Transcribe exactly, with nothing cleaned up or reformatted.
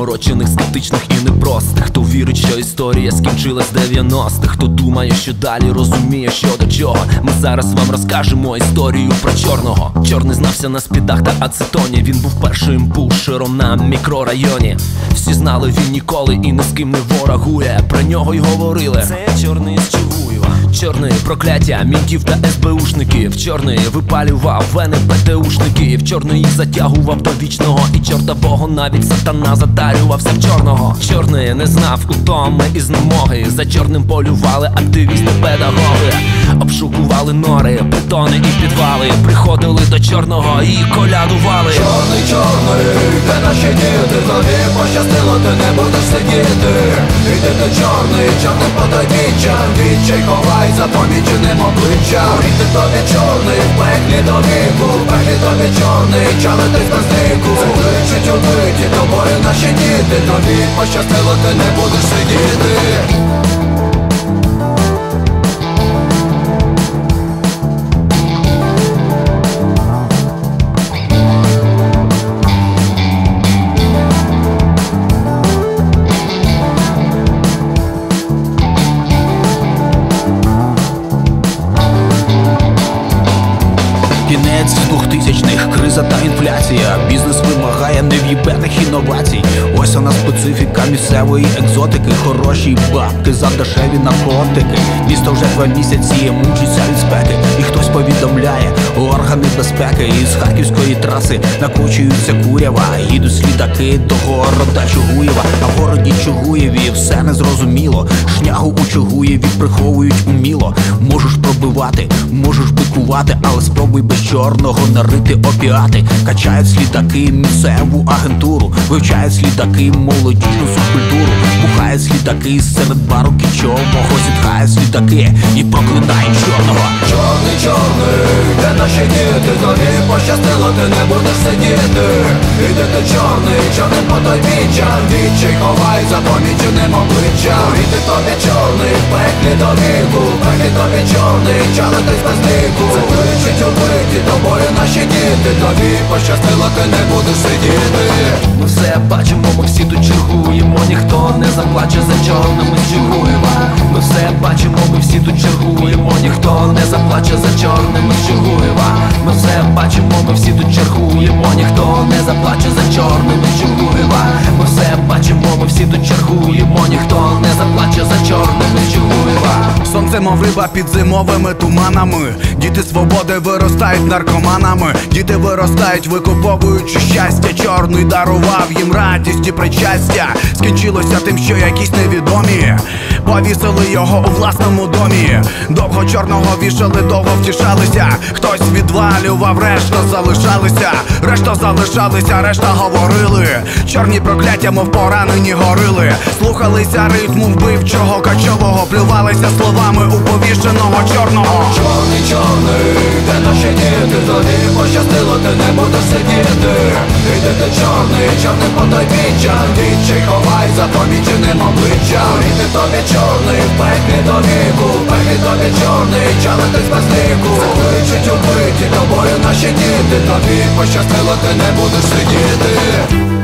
заморочених, скептичних і непростих. Хто вірить, що історія скінчилась в дев'яностих, хто думає, що далі розуміє, що до чого. Ми зараз вам розкажемо історію про чорного. Чорний знався на спідах та ацетоні. Він був першим пушером на мікрорайоні. Всі знали, він ніколи і ні з ким не ворогує. Про нього й говорили: це чорний з Чугуєва. Чорний прокляття мінтів та ес-бе-ушників. Чорний випалював вени пе-те-ушників. Чорний їх затягував до вічного, і чорта богу навіть сатана затарювався в чорного. Чорний не знав утоми і знемоги. За чорним полювали активісти-педагоги. Обшукували нори, бетони і підвали. Приходили до чорного і колядували: чорний, чорний, де наші діти? Тобі пощастило, ти не будеш сидіти. Іди ти чорний, чорним подай вічам. Відчай ховай за поміченим обличчям. Іди тобі чорний, в пеклі до віку. В пеклі тобі чорний, чали ти спаснику. Це кличуть убиті, тобою наші діти. Тобі пощастило, ти не будеш сидіти. Кінець двохтисячних, криза та інфляція. Бізнес вимагає нев'їбених інновацій. Ось вона специфіка місцевої екзотики. Хороші бабки за дешеві наркотики. Місто вже два місяці мучиться від спеки. І хтось повідомляє органи безпеки. Із Харківської траси накручуються курява. Їдуть слідаки до города Чугуєва. А в городі Чугуєві все незрозуміло. Шнягу у Чугуєві приховують уміло. Можеш пробивати, можеш бикувати, але спробуй без чорного нарити опіати. Качають слідаки місцеву агентуру. Вивчають слідаки молодіжну субкультуру. Бухають слідаки серед бару кічового. Зітхають слідаки і проклинають чорного. Чорний, чорний, де наші діти? Тобі пощастило, ти не будеш сидіти. Іди ти чорний, чорним подай вічам. Відчай ховай за поміченим обличчям. Іди тобі чорний, в пеклі до віку. В пеклі тобі чорний, чали ти спаснику. Це кличуть убиті, тобою наші діти. Тобі пощастило, ти не будеш сидіти. Ми все бачимо, ми всі тут чергуємо. Ніхто не заплаче за чорними з Чугуєва. Ми все бачимо, ми всі тут чергуємо. Ніхто не заплаче за чорними з Чугуєва. Ми все бачимо, ми всі тут чергуємо. Ніхто не заплаче за чорними з Чугуєва. Ми все бачимо, ми всі тут чергуємо. Ніхто не заплаче за чорними з Чугуєва. Сонце, мов риба під зимовими туманами. Діти свободи виростають наркоманами. Діти виростають, викуповуючи щастя. Чорний дарував їм радість і причастя. Скінчилося тим, що якісь невідомі повісили його у власному домі. Довго чорного вішали, довго втішалися. Хтось відвалював, решта залишалися. Решта залишалися, решта говорили. Чорні прокляття, мов поранені горили. Слухалися ритму вбивчого качового. Плювалися словами у повішеного чорного. Чорний, чорний, де наші діти? Тобі пощастило, ти не будеш сидіти. Іди ти чорний, чорним подай вічам. Відчай ховай за поміченим обличчям. Іди тобі чорний, в пеклі до віку. В пеклі тобі чорний, чали ти спаснику. Це кличуть убиті, тобою наші діти. Тобі пощастило, ти не будеш сидіти.